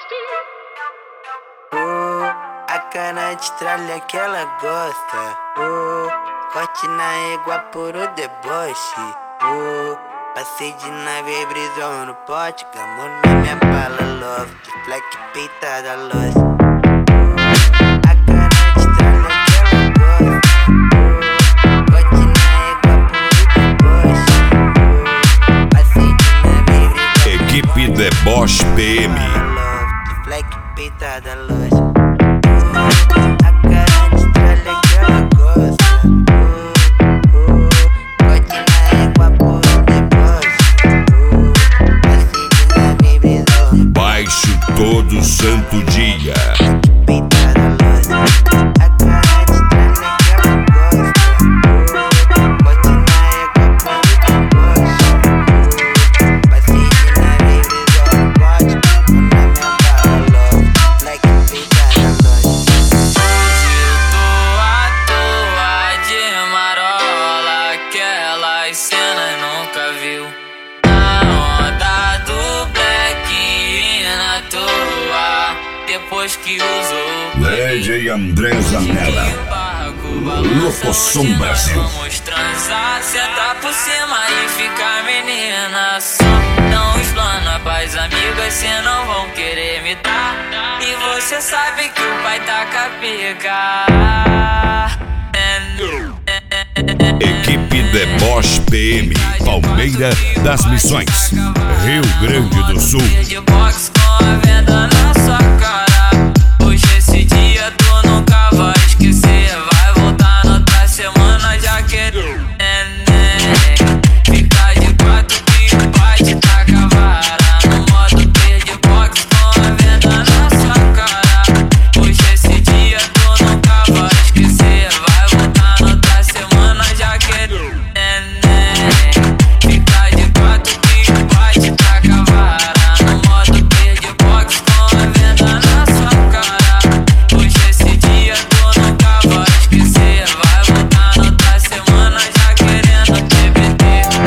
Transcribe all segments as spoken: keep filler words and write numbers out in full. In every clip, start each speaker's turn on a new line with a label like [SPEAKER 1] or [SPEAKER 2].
[SPEAKER 1] Oh, a cana de tralha que ela gosta. Oh, corte na égua por o deboche. Oh, passei de nave, brisou no pote. Gamou na minha bala, love. De fleck peitada, loss. A cana de tralha que ela gosta. Oh, corte na égua por o deboche. Oh, passei de nave, brisou.
[SPEAKER 2] Equipe Deboche P M.
[SPEAKER 1] Fleck peitada, loja. A cara de tralha que ela gosta. Oh, oh, corte na égua por deboche. Oh, passei de nave, brisou.
[SPEAKER 2] Baixo todo santo dia.
[SPEAKER 1] Peitada, loja. A cara de tralha que ela gosta. Oh, corte na égua por deboche. Oh, passei de nave, brisou. Bote na minha bala, love. Fleck peitada, loja.
[SPEAKER 3] Cenas nunca viu. Na onda do black e na toa. Depois que usou
[SPEAKER 2] Lady André Zanella, Locosom Brasil.
[SPEAKER 3] Vamos transar, sentar por cima e ficar menina. Só não explana pras amigas, cê não vão querer me dar. E você sabe que o pai tá com a pica.
[SPEAKER 2] Equipe Deboche P M, Palmeira das Missões, Rio Grande do Sul.
[SPEAKER 3] De boxe com a venda na sua cara. Hoje esse dia tu nunca vai esquecer. Vai voltar na outra semana já querendo neném. Fica de quatro que bate, taca a vara. No modo P de boxe com a venda na sua cara. Hoje esse dia tu nunca vai esquecer. Vai voltar na outra semana já querendo neném. Fica de quatro que bate, taca a vara. No modo P de boxe com a venda na sua cara. Hoje esse dia tu nunca vai esquecer. Vai voltar na outra semana já querendo T B T.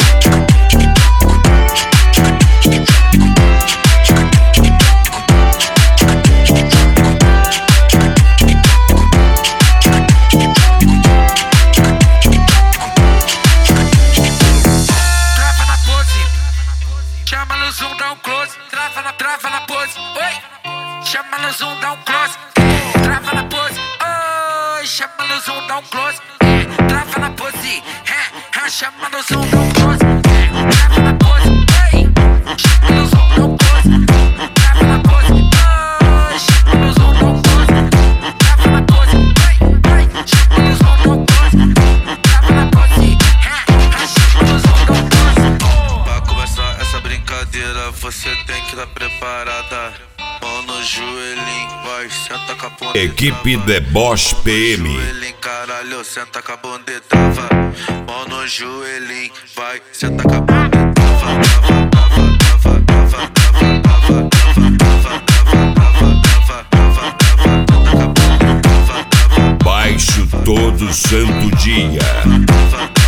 [SPEAKER 4] Trava na pose, chama no zoom, dá um close. Trava na, trava na pose, oi. Chama no zoom, dá um close. Trava na pose, oi. Chama no zoom, dá um close. Trava na pose, é, é. Chama no zoom, dá um close. Trava na pose, oi. Chama no zoom, dá um close. Trava na pose, oi. Chama no zoom, dá um close. Trava na pose, oi, oi. Chama no zoom, dá um close. Trava na pose, é, é. Chama no zoom, dá um close.
[SPEAKER 5] Pra começar essa brincadeira, você tem que estar preparada. Mão no joelhinho, vai, senta com a bunda.
[SPEAKER 2] Equipe Deboche P M.
[SPEAKER 5] Joelhinho, caralho, senta com a bunda e trava. Mão no joelhinho, vai, senta com a bunda e trava. Trava, trava, trava, trava, trava, trava, trava, trava, trava, trava, trava, trava, trava, trava,
[SPEAKER 2] Baixo todo santo dia.
[SPEAKER 5] trava, trava.